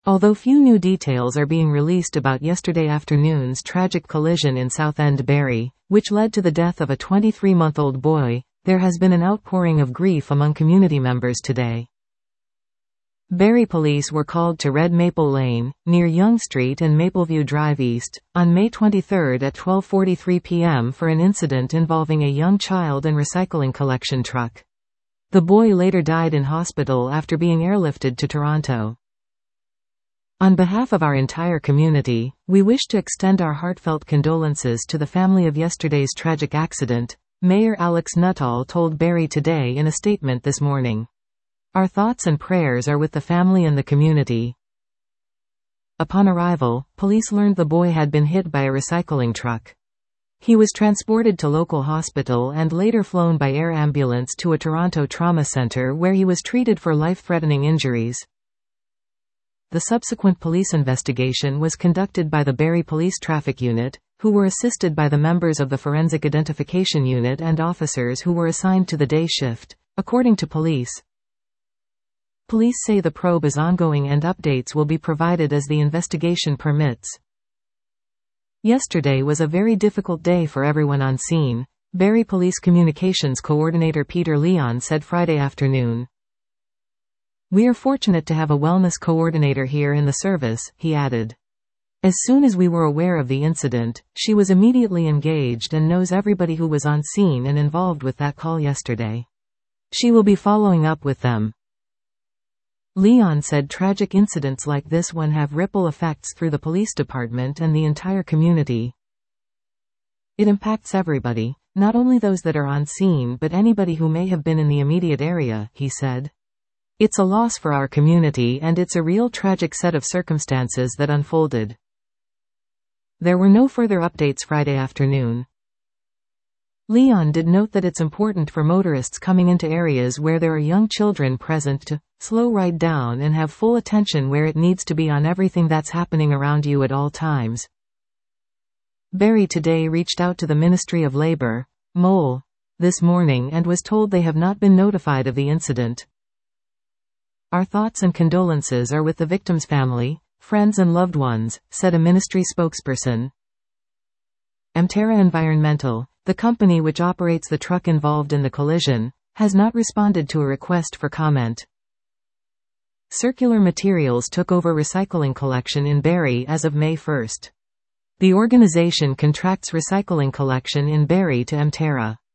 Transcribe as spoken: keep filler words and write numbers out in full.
Although few new details are being released about yesterday afternoon's tragic collision in Southend Bury, which led to the death of a twenty-three-month-old boy, there has been an outpouring of grief among community members today. Bury police were called to Red Maple Lane, near Yonge Street and Mapleview Drive East, on May twenty-third at twelve forty-three p m for an incident involving a young child and recycling collection truck. The boy later died in hospital after being airlifted to Toronto. On behalf of our entire community, we wish to extend our heartfelt condolences to the family of yesterday's tragic accident, Mayor Alex Nuttall told Bury Today in a statement this morning. Our thoughts and prayers are with the family and the community. Upon arrival, police learned the boy had been hit by a recycling truck. He was transported to local hospital and later flown by air ambulance to a Toronto trauma center where he was treated for life-threatening injuries. The subsequent police investigation was conducted by the Bury Police Traffic Unit, who were assisted by the members of the Forensic Identification Unit and officers who were assigned to the day shift, according to police. Police say the probe is ongoing and updates will be provided as the investigation permits. Yesterday was a very difficult day for everyone on scene, Bury Police Communications Coordinator Peter Leon said Friday afternoon. We are fortunate to have a wellness coordinator here in the service, he added. As soon as we were aware of the incident, she was immediately engaged and knows everybody who was on scene and involved with that call yesterday. She will be following up with them. Leon said tragic incidents like this one have ripple effects through the police department and the entire community. It impacts everybody, not only those that are on scene but anybody who may have been in the immediate area, he said. It's a loss for our community and it's a real tragic set of circumstances that unfolded. There were no further updates Friday afternoon. Leon did note that it's important for motorists coming into areas where there are young children present to slow right down and have full attention where it needs to be on everything that's happening around you at all times. Bury Today reached out to the Ministry of Labour, M O L, this morning and was told they have not been notified of the incident. Our thoughts and condolences are with the victim's family, friends and loved ones, said a ministry spokesperson. Emterra Environmental, the company which operates the truck involved in the collision, has not responded to a request for comment. Circular Materials took over recycling collection in Bury as of May first. The organization contracts recycling collection in Bury to Emterra.